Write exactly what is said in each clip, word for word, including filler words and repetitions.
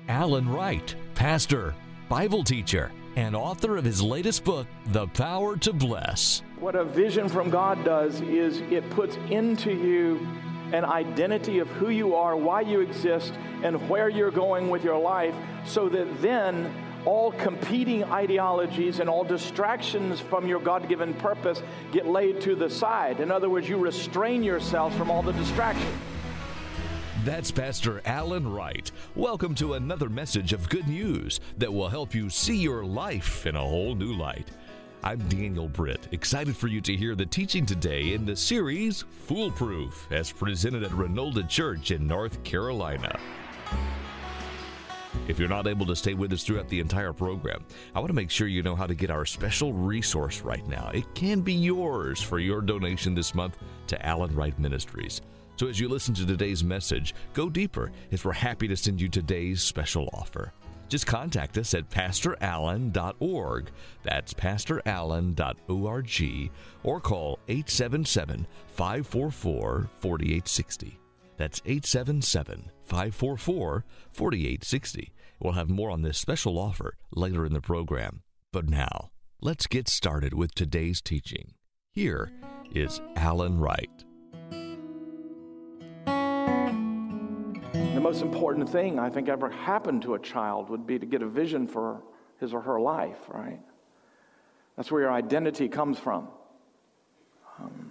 Alan Wright, pastor, Bible teacher, and author of his latest book, The Power to Bless. What a vision from God does is it puts into you an identity of who you are, why you exist, and where you're going with your life, so that then all competing ideologies and all distractions from your God-given purpose get laid to the side. In other words, you restrain yourself from all the distractions. That's Pastor Alan Wright. Welcome to another message of good news that will help you see your life in a whole new light. I'm Daniel Britt, excited for you to hear the teaching today in the series Foolproof, as presented at Renolda Church in North Carolina. If you're not able to stay with us throughout the entire program, I want to make sure you know how to get our special resource right now. It can be yours for your donation this month to Alan Wright Ministries. So as you listen to today's message, go deeper, as we're happy to send you today's special offer. Just contact us at pastor allen dot org. That's pastor allen dot org, or call eight seven seven, five four four, four eight six zero. That's eight seven seven, five four four, four eight six zero. We'll have more on this special offer later in the program. But now, let's get started with today's teaching. Here is Alan Wright. The most important thing I think ever happened to a child would be to get a vision for his or her life, right? That's where your identity comes from. Um,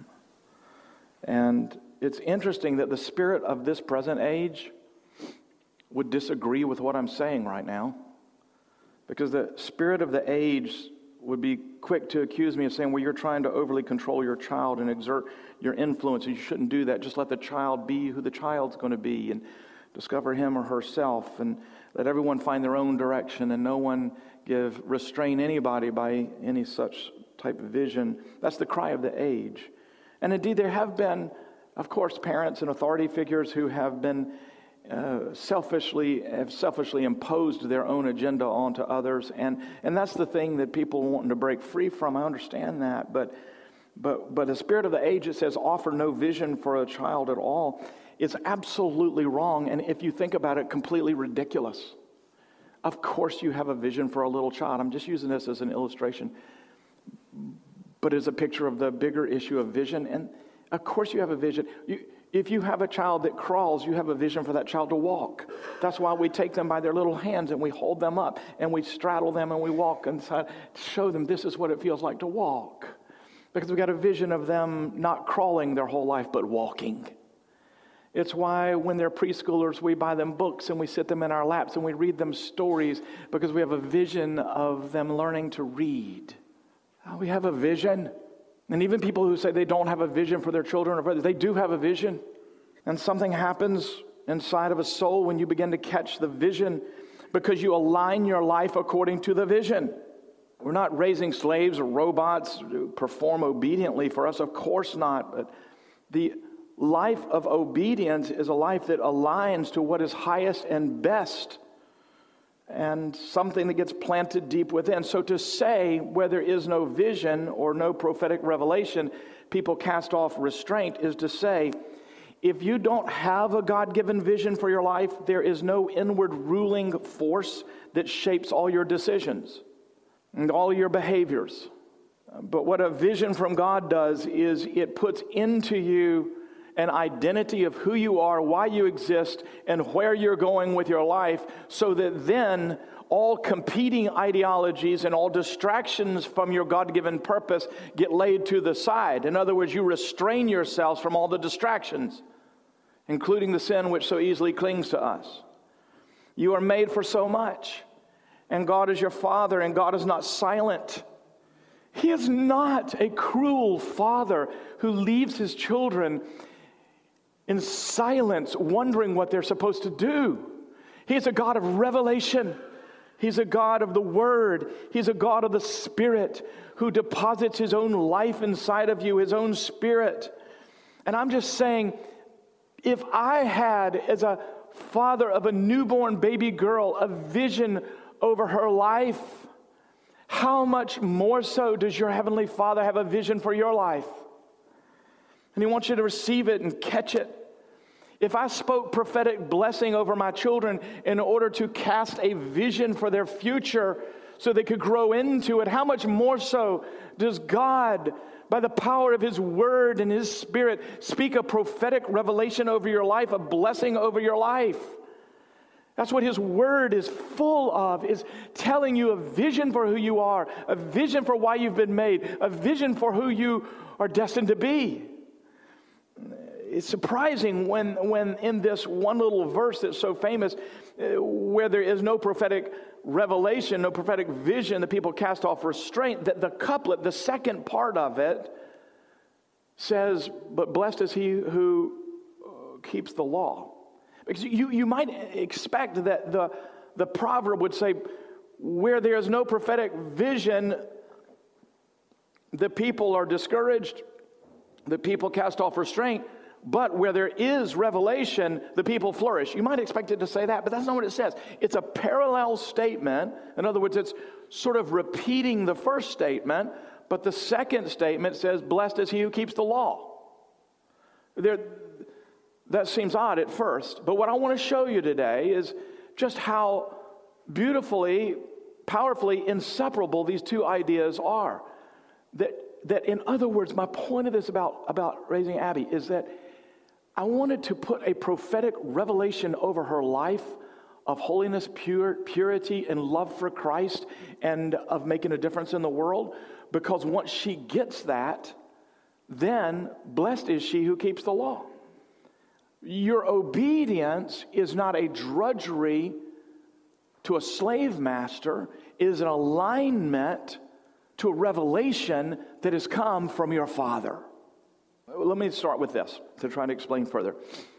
and it's interesting that the spirit of this present age would disagree with what I'm saying right now, because the spirit of the age would be quick to accuse me of saying, well, you're trying to overly control your child and exert your influence, and you shouldn't do that. Just let the child be who the child's going to be and discover him or herself, and let everyone find their own direction, and no one give restrain anybody by any such type of vision. That's the cry of the age. And indeed, there have been, of course, parents and authority figures who have been uh, selfishly have selfishly imposed their own agenda onto others, and and that's the thing that people are wanting to break free from. I understand that, but but but the spirit of the age, it says, offer no vision for a child at all. It's absolutely wrong, and if you think about it, completely ridiculous. Of course you have a vision for a little child. I'm just using this as an illustration, but as a picture of the bigger issue of vision. And of course you have a vision. You, if you have a child that crawls, you have a vision for that child to walk. That's why we take them by their little hands and we hold them up and we straddle them and we walk inside, show them this is what it feels like to walk. Because we've got a vision of them not crawling their whole life, but walking. It's why when they're preschoolers, we buy them books and we sit them in our laps and we read them stories, because we have a vision of them learning to read. We have a vision. And even people who say they don't have a vision for their children or brothers, they do have a vision. And something happens inside of a soul when you begin to catch the vision, because you align your life according to the vision. We're not raising slaves or robots to perform obediently for us, of course not. But the life of obedience is a life that aligns to what is highest and best, and something that gets planted deep within. So to say where there is no vision or no prophetic revelation, people cast off restraint, is to say, if you don't have a God-given vision for your life, there is no inward ruling force that shapes all your decisions and all your behaviors. But what a vision from God does is it puts into you an identity of who you are, why you exist, and where you're going with your life, so that then all competing ideologies and all distractions from your God-given purpose get laid to the side. In other words, you restrain yourselves from all the distractions, including the sin which so easily clings to us. You are made for so much, and God is your Father, and God is not silent. He is not a cruel father who leaves his children in silence, wondering what they're supposed to do. He is a God of revelation. He's a God of the Word. He's a God of the Spirit who deposits His own life inside of you, His own Spirit. And I'm just saying, if I had, as a father of a newborn baby girl, a vision over her life, how much more so does your Heavenly Father have a vision for your life? And He wants you to receive it and catch it. If I spoke prophetic blessing over my children in order to cast a vision for their future so they could grow into it, how much more so does God, by the power of His Word and His Spirit, speak a prophetic revelation over your life, a blessing over your life? That's what His Word is full of, is telling you a vision for who you are, a vision for why you've been made, a vision for who you are destined to be. It's surprising when, when in this one little verse that's so famous, uh, where there is no prophetic revelation, no prophetic vision, the people cast off restraint, that the couplet, the second part of it, says, but blessed is he who uh, keeps the law. Because you, you might expect that the, the proverb would say, where there is no prophetic vision, the people are discouraged, the people cast off restraint. But where there is revelation, the people flourish. You might expect it to say that, but that's not what it says. It's a parallel statement. In other words, it's sort of repeating the first statement, but the second statement says, blessed is he who keeps the law. There, that seems odd at first, but what I want to show you today is just how beautifully, powerfully inseparable these two ideas are. That, that in other words, my point of this about, about raising Abby is that I wanted to put a prophetic revelation over her life of holiness, pure, purity, and love for Christ, and of making a difference in the world, because once she gets that, then blessed is she who keeps the law. Your obedience is not a drudgery to a slave master, it is an alignment to a revelation that has come from your Father. Let me start with this to try to explain further.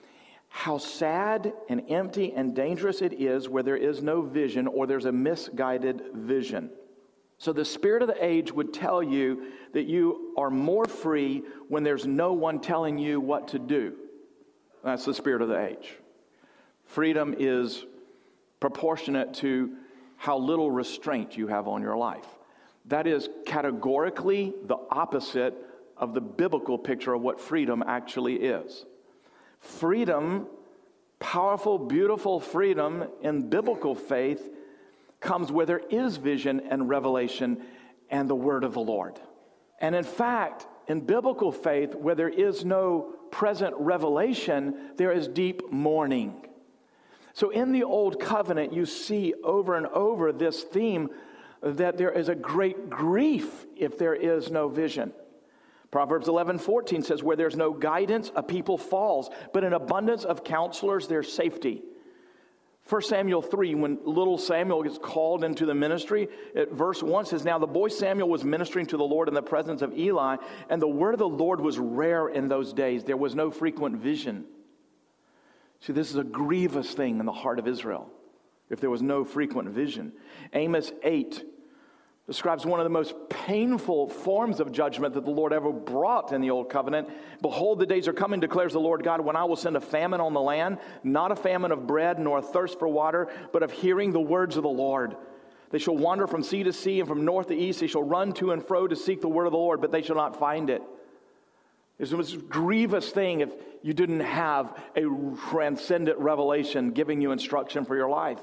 How sad and empty and dangerous it is where there is no vision or there's a misguided vision. So the spirit of the age would tell you that you are more free when there's no one telling you what to do. That's the spirit of the age. Freedom is proportionate to how little restraint you have on your life. That is categorically the opposite of the biblical picture of what freedom actually is. Freedom, powerful, beautiful freedom in biblical faith comes where there is vision and revelation and the word of the Lord. And in fact, in biblical faith, where there is no present revelation, there is deep mourning. So in the Old Covenant, you see over and over this theme that there is a great grief if there is no vision. Proverbs eleven fourteen says, where there's no guidance, a people falls, but in abundance of counselors, there's safety. First Samuel three, when little Samuel gets called into the ministry, at verse one says, now the boy Samuel was ministering to the Lord in the presence of Eli, and the word of the Lord was rare in those days. There was no frequent vision. See, this is a grievous thing in the heart of Israel, if there was no frequent vision. Amos eight describes one of the most painful forms of judgment that the Lord ever brought in the Old Covenant. Behold, the days are coming, declares the Lord God, when I will send a famine on the land, not a famine of bread, nor a thirst for water, but of hearing the words of the Lord. They shall wander from sea to sea, and from north to east. They shall run to and fro to seek the word of the Lord, but they shall not find it. It's the most grievous thing if you didn't have a transcendent revelation giving you instruction for your life.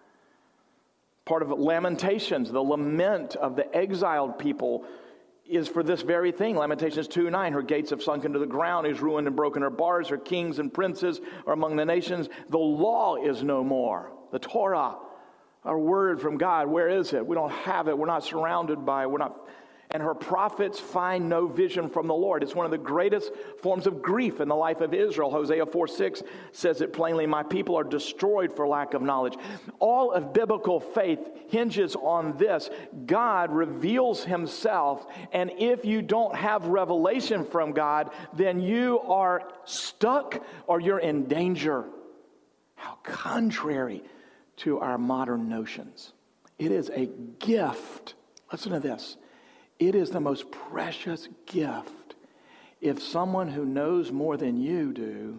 Part of Lamentations, the lament of the exiled people, is for this very thing. Lamentations two nine, her gates have sunk into the ground, he's ruined and broken her bars, her kings and princes are among the nations. The law is no more. The Torah, our word from God, where is it? We don't have it. We're not surrounded by it. We're not... And her prophets find no vision from the Lord. It's one of the greatest forms of grief in the life of Israel. Hosea four six says it plainly, my people are destroyed for lack of knowledge. All of biblical faith hinges on this. God reveals himself, and if you don't have revelation from God, then you are stuck or you're in danger. How contrary to our modern notions. It is a gift. Listen to this. It is the most precious gift if someone who knows more than you do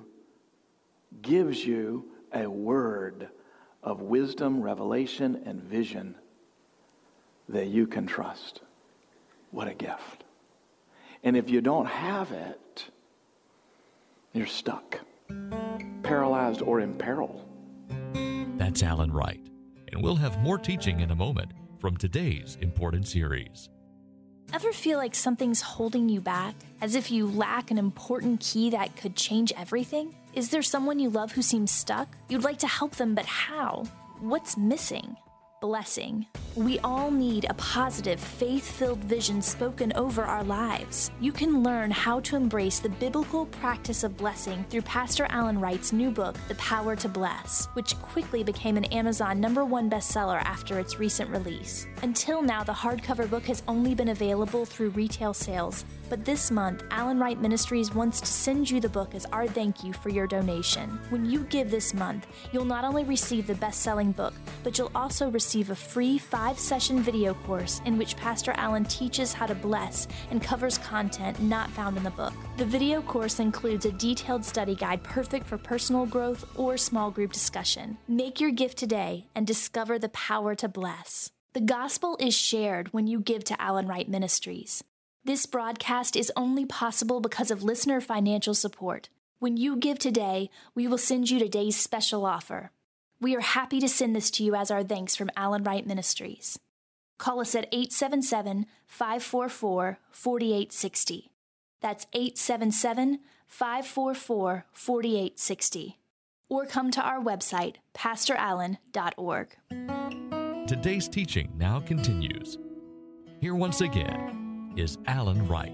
gives you a word of wisdom, revelation, and vision that you can trust. What a gift. And if you don't have it, you're stuck. paralyzed or in peril. That's Alan Wright, and we'll have more teaching in a moment from today's important series. Ever feel like something's holding you back, as if you lack an important key that could change everything? Is there someone you love who seems stuck? You'd like to help them, but how? What's missing? Blessing. We all need a positive, faith-filled vision spoken over our lives. You can learn how to embrace the biblical practice of blessing through Pastor Alan Wright's new book, The Power to Bless, which quickly became an Amazon number one bestseller after its recent release. Until now, the hardcover book has only been available through retail sales, but this month, Alan Wright Ministries wants to send you the book as our thank you for your donation. When you give this month, you'll not only receive the best-selling book, but you'll also receive a free five-session video course in which Pastor Alan teaches how to bless and covers content not found in the book. The video course includes a detailed study guide perfect for personal growth or small group discussion. Make your gift today and discover the power to bless. The gospel is shared when you give to Alan Wright Ministries. This broadcast is only possible because of listener financial support. When you give today, we will send you today's special offer. We are happy to send this to you as our thanks from Alan Wright Ministries. Call us at eight seven seven, five four four, four eight six zero. That's eight seven seven, five four four, four eight six zero. Or come to our website, pastor allen dot org. Today's teaching now continues. Here once again is Alan Wright.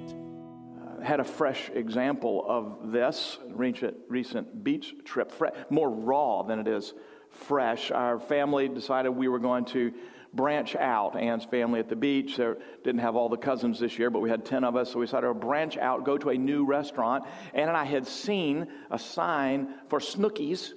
Uh, had a fresh example of this recent, recent beach trip, Fre- more raw than it is fresh. Our family decided we were going to branch out. Anne's family at the beach, they didn't have all the cousins this year, but we had ten of us, so we decided to branch out, go to a new restaurant. Anne and I had seen a sign for Snookies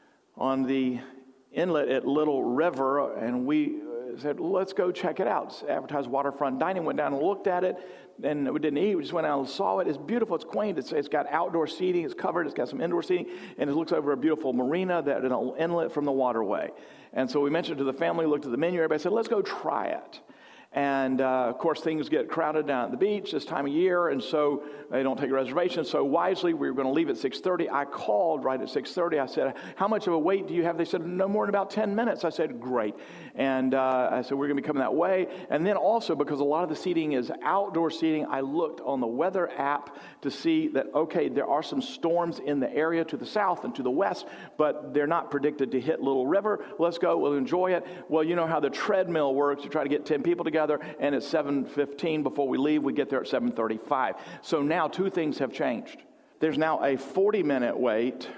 on the inlet at Little River, and we said, let's go check it out. It's advertised waterfront dining. Went down and looked at it, and we didn't eat. We just went out and saw it. It's beautiful. It's quaint. It's, it's got outdoor seating. It's covered. It's got some indoor seating, and it looks over a beautiful marina that an inlet from the waterway. And so we mentioned it to the family, looked at the menu. Everybody said, let's go try it. And, uh, of course, things get crowded down at the beach this time of year, and so they don't take reservations. So wisely, we were going to leave at six thirty. I called right at six thirty. I said, how much of a wait do you have? They said, no more than about ten minutes. I said, great. And uh, I said, we're going to be coming that way. And then also, because a lot of the seating is outdoor seating, I looked on the weather app to see that, okay, there are some storms in the area to the south and to the west, but they're not predicted to hit Little River. Let's go. We'll enjoy it. Well, you know how the treadmill works. You try to get ten people together. And at seven fifteen, before we leave, we get there at seven thirty-five. So now two things have changed. There's now a forty-minute wait.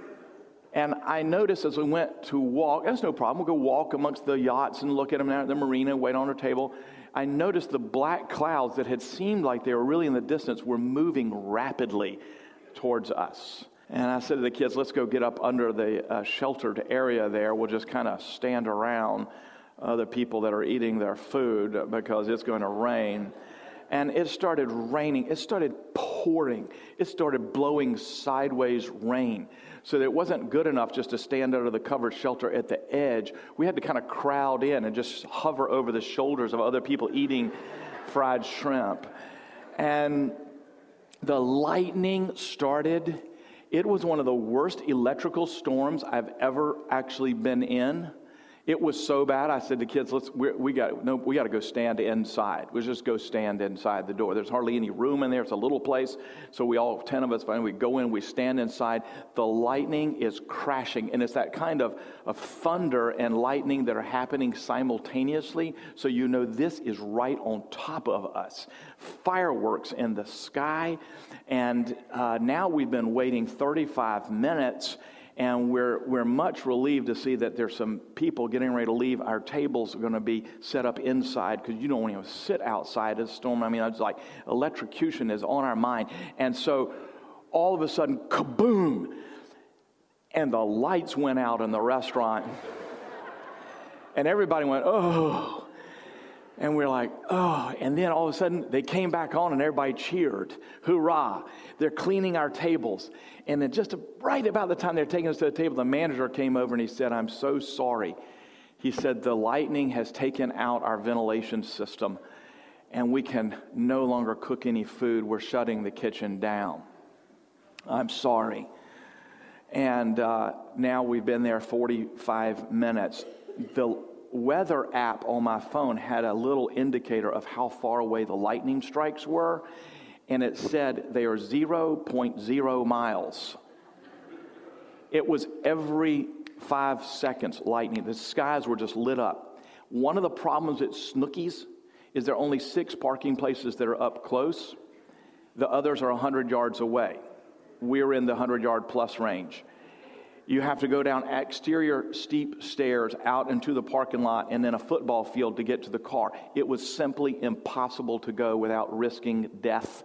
And I noticed as we went to walk, that's no problem, we'll go walk amongst the yachts and look at them down at the marina, wait on our table. I noticed the black clouds that had seemed like they were really in the distance were moving rapidly towards us. And I said to the kids, let's go get up under the uh, sheltered area there. We'll just kind of stand around other people that are eating their food because it's going to rain. And it started raining. It started pouring. It started blowing sideways rain. So that it wasn't good enough just to stand under the covered shelter at the edge. We had to kind of crowd in and just hover over the shoulders of other people eating fried shrimp. And the lightning started. It was one of the worst electrical storms I've ever actually been in. It was so bad. I said to kids, "Let's we, we got no, we got to go stand inside. We just go stand inside the door. There's hardly any room in there. It's a little place. So we all ten of us finally we go in. We stand inside. The lightning is crashing, and it's that kind of of thunder and lightning that are happening simultaneously. So you know this is right on top of us. Fireworks in the sky, and uh, now we've been waiting thirty-five minutes. And we're we're much relieved to see that there's some people getting ready to leave. Our tables are going to be set up inside because you don't want to sit outside of the storm. I mean, it's like electrocution is on our mind. And so all of a sudden, kaboom, and the lights went out in the restaurant. And everybody went, oh. And we're like, oh. And then all of a sudden, they came back on and everybody cheered. Hoorah. They're cleaning our tables. And then just right about the time they're taking us to the table, the manager came over and he said, I'm so sorry. He said, the lightning has taken out our ventilation system and we can no longer cook any food. We're shutting the kitchen down. I'm sorry. And uh, now we've been there forty-five minutes. The weather app on my phone had a little indicator of how far away the lightning strikes were, and it said they are zero point zero miles. It was every five seconds lightning. The skies were just lit up. One of the problems at Snookies is there are only six parking places that are up close. The others are one hundred yards away. We're in the one hundred yard plus range. You have to go down exterior steep stairs out into the parking lot and then a football field to get to the car. It was simply impossible to go without risking death.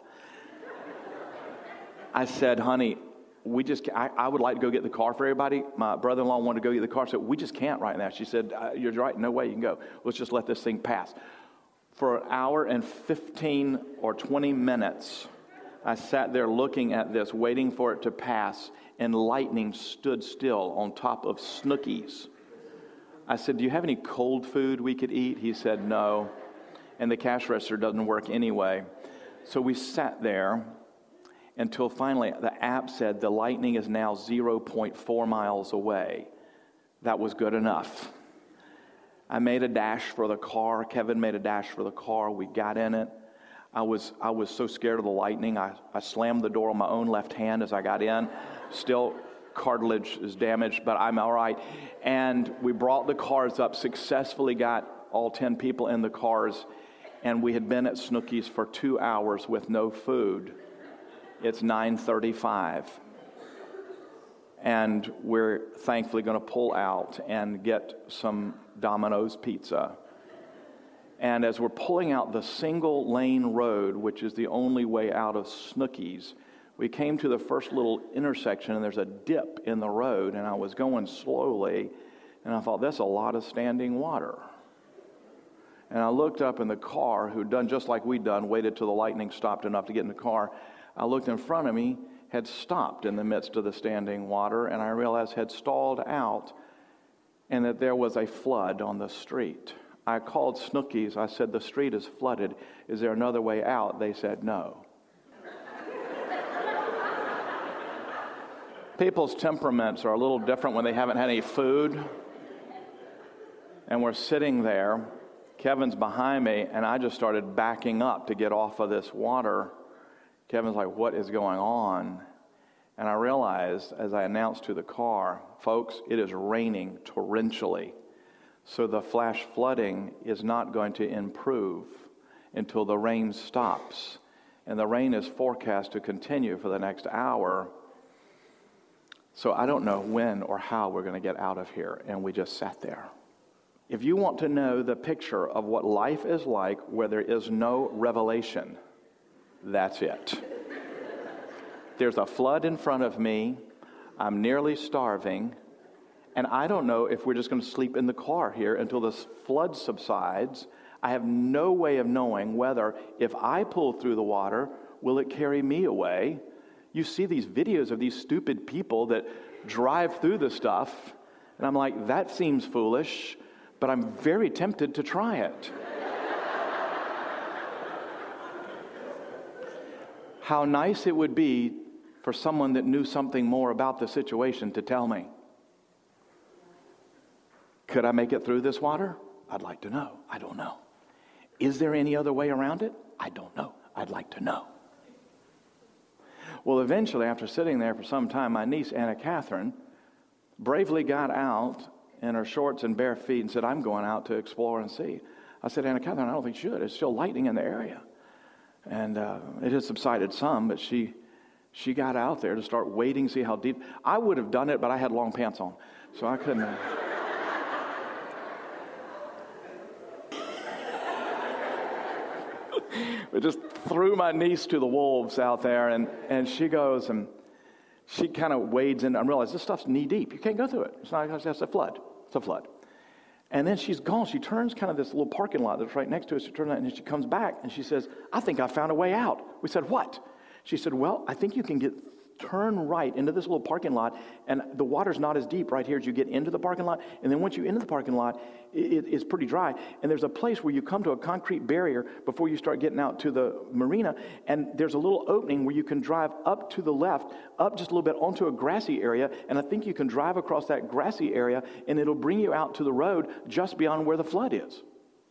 I said, honey, we just, I, I would like to go get the car for everybody. My brother-in-law wanted to go get the car. I said, we just can't right now. She said, uh, you're right, no way you can go. Let's just let this thing pass. For an hour and fifteen or twenty minutes, I sat there looking at this, waiting for it to pass, and lightning stood still on top of Snookies. I said, do you have any cold food we could eat? He said, no. And the cash register doesn't work anyway. So we sat there until finally the app said the lightning is now zero point four miles away. That was good enough. I made a dash for the car. Kevin made a dash for the car. We got in it. I was I was so scared of the lightning, I, I slammed the door on my own left hand as I got in. Still, cartilage is damaged, but I'm all right. And we brought the cars up, successfully got all ten people in the cars, and we had been at Snookies for two hours with no food. It's nine thirty-five. And we're thankfully going to pull out and get some Domino's pizza. And as we're pulling out the single lane road, which is the only way out of Snookies, we came to the first little intersection, and there's a dip in the road, and I was going slowly, and I thought, that's a lot of standing water. And I looked up in the car, who'd done just like we'd done, waited till the lightning stopped enough to get in the car. I looked in front of me, had stopped in the midst of the standing water, and I realized had stalled out, and that there was a flood on the street. I called Snookies. I said, the street is flooded. Is there another way out? They said, no. People's temperaments are a little different when they haven't had any food. And we're sitting there. Kevin's behind me, and I just started backing up to get off of this water. Kevin's like, what is going on? And I realized, as I announced to the car, folks, it is raining torrentially. So the flash flooding is not going to improve until the rain stops. And the rain is forecast to continue for the next hour. So I don't know when or how we're going to get out of here. And we just sat there. If you want to know the picture of what life is like where there is no revelation, that's it. There's a flood in front of me. I'm nearly starving. And I don't know if we're just going to sleep in the car here until this flood subsides. I have no way of knowing whether, if I pull through the water, will it carry me away? You see these videos of these stupid people that drive through the stuff, and I'm like, that seems foolish, but I'm very tempted to try it. How nice it would be for someone that knew something more about the situation to tell me. Could I make it through this water? I'd like to know. I don't know. Is there any other way around it? I don't know. I'd like to know. Well, eventually, after sitting there for some time, my niece, Anna Catherine, bravely got out in her shorts and bare feet and said, I'm going out to explore and see. I said, Anna Catherine, I don't think you should. It's still lightning in the area. And uh, it has subsided some, but she she got out there to start wading, see how deep. I would have done it, but I had long pants on, so I couldn't. Uh, I just threw my niece to the wolves out there, and, and she goes, and she kind of wades in. I realized this stuff's knee deep. You can't go through it. It's not. It's a flood. It's a flood. And then she's gone. She turns kind of this little parking lot that's right next to us. She turns out, and then she comes back, and she says, I think I found a way out. We said, what? She said, well, I think you can get turn right into this little parking lot, and the water's not as deep right here as you get into the parking lot. And then once you enter the parking lot, it, it's pretty dry. And there's a place where you come to a concrete barrier before you start getting out to the marina. And there's a little opening where you can drive up to the left, up just a little bit onto a grassy area. And I think you can drive across that grassy area, and it'll bring you out to the road just beyond where the flood is.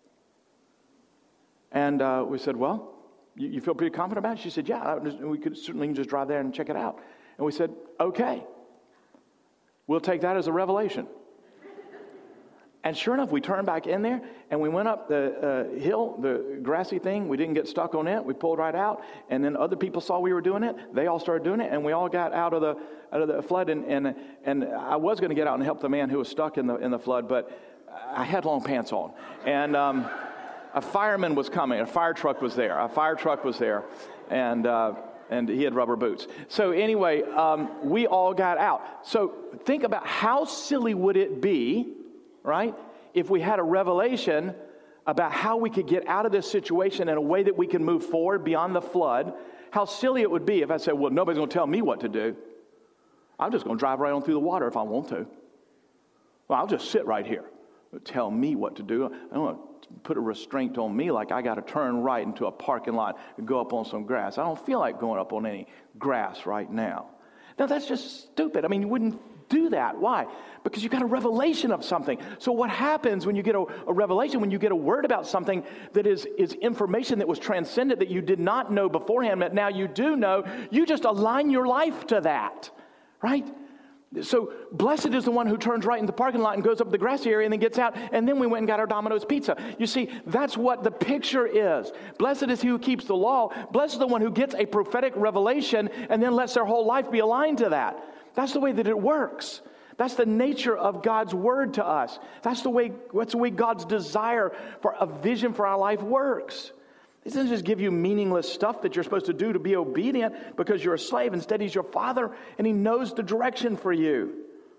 And uh, we said, well, you, you feel pretty confident about it? She said, yeah, we could certainly just drive there and check it out. And we said, okay, we'll take that as a revelation. And sure enough, we turned back in there, and we went up the uh, hill, the grassy thing. We didn't get stuck on it. We pulled right out, and then other people saw we were doing it. They all started doing it, and we all got out of the out of the flood. And and, and I was going to get out and help the man who was stuck in the in the flood, but I had long pants on, and um, a fireman was coming. A fire truck was there. A fire truck was there, and. Uh, And he had rubber boots. So anyway, um, we all got out. So think about how silly would it be, right, if we had a revelation about how we could get out of this situation in a way that we can move forward beyond the flood. How silly it would be if I said, well, nobody's going to tell me what to do. I'm just going to drive right on through the water if I want to. Well, I'll just sit right here. Tell me what to do. I don't want to put a restraint on me like I got to turn right into a parking lot and go up on some grass. I don't feel like going up on any grass right now. Now, that's just stupid. I mean, you wouldn't do that. Why? Because you got a revelation of something. So what happens when you get a, a revelation, when you get a word about something that is, is information that was transcendent that you did not know beforehand, but now you do know, you just align your life to that, right? So blessed is the one who turns right in the parking lot and goes up the grassy area and then gets out, and then we went and got our Domino's pizza. You see, that's what the picture is. Blessed is he who keeps the law. Blessed is the one who gets a prophetic revelation and then lets their whole life be aligned to that. That's the way that it works. That's the nature of God's word to us. That's the way, that's the way God's desire for a vision for our life works. He doesn't just give you meaningless stuff that you're supposed to do to be obedient because you're a slave. Instead, he's your father, and he knows the direction for you.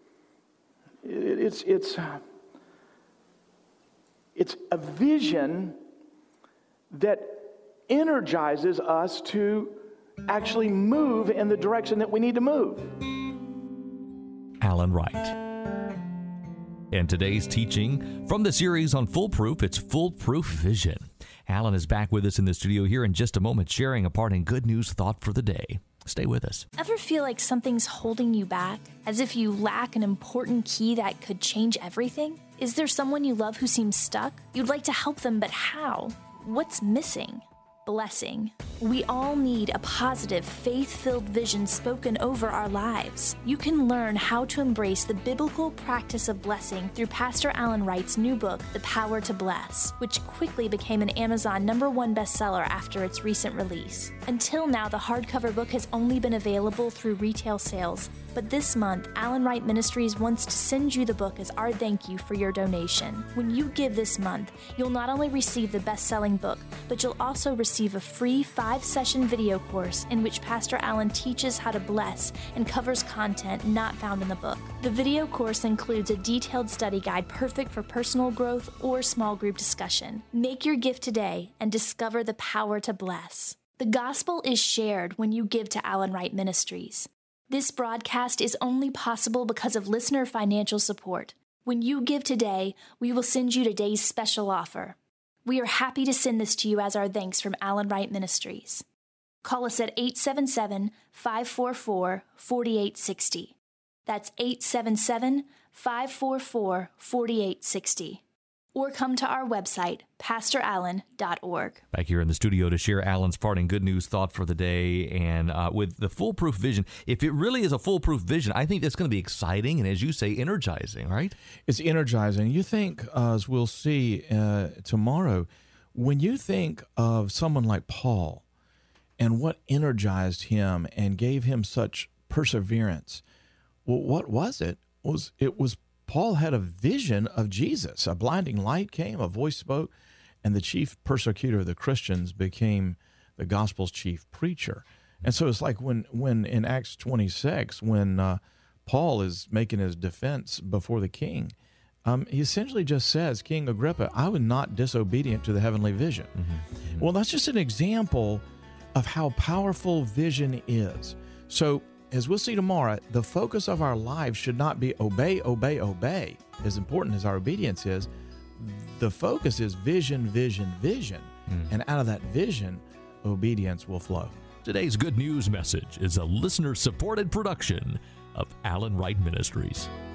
It's, it's, it's a vision that energizes us to actually move in the direction that we need to move. Alan Wright. And today's teaching from the series on Foolproof, it's Foolproof Vision. Alan is back with us in the studio here in just a moment, sharing a parting good news thought for the day. Stay with us. Ever feel like something's holding you back, as if you lack an important key that could change everything? Is there someone you love who seems stuck? You'd like to help them, but how? What's missing? Blessing. We all need a positive, faith-filled vision spoken over our lives. You can learn how to embrace the biblical practice of blessing through Pastor Alan Wright's new book, The Power to Bless, which quickly became an Amazon number one bestseller after its recent release. Until now, the hardcover book has only been available through retail sales, but this month, Alan Wright Ministries wants to send you the book as our thank you for your donation. When you give this month, you'll not only receive the best-selling book, but you'll also receive a free five-session video course in which Pastor Alan teaches how to bless and covers content not found in the book. The video course includes a detailed study guide perfect for personal growth or small group discussion. Make your gift today and discover the power to bless. The gospel is shared when you give to Alan Wright Ministries. This broadcast is only possible because of listener financial support. When you give today, we will send you today's special offer. We are happy to send this to you as our thanks from Alan Wright Ministries. Call us at eight seven seven, five four four, four eight six zero. That's eight seven seven, five four four, four eight six zero. Or come to our website, pastor allen dot org. Back here in the studio to share Alan's parting good news thought for the day. And uh, with the foolproof vision, if it really is a foolproof vision, I think that's going to be exciting and, as you say, energizing, right? It's energizing. You think, uh, as we'll see uh, tomorrow, when you think of someone like Paul and what energized him and gave him such perseverance, well, what was it? It was it was Paul had a vision of Jesus. A blinding light came, a voice spoke, and the chief persecutor of the Christians became the gospel's chief preacher. And so it's like when, when in Acts twenty-six, when uh, Paul is making his defense before the king, um, he essentially just says, King Agrippa, I was not disobedient to the heavenly vision. Mm-hmm. Mm-hmm. Well, that's just an example of how powerful vision is. So as we'll see tomorrow, the focus of our lives should not be obey, obey, obey. As important as our obedience is, the focus is vision, vision, vision. Mm. And out of that vision, obedience will flow. Today's good news message is a listener-supported production of Alan Wright Ministries.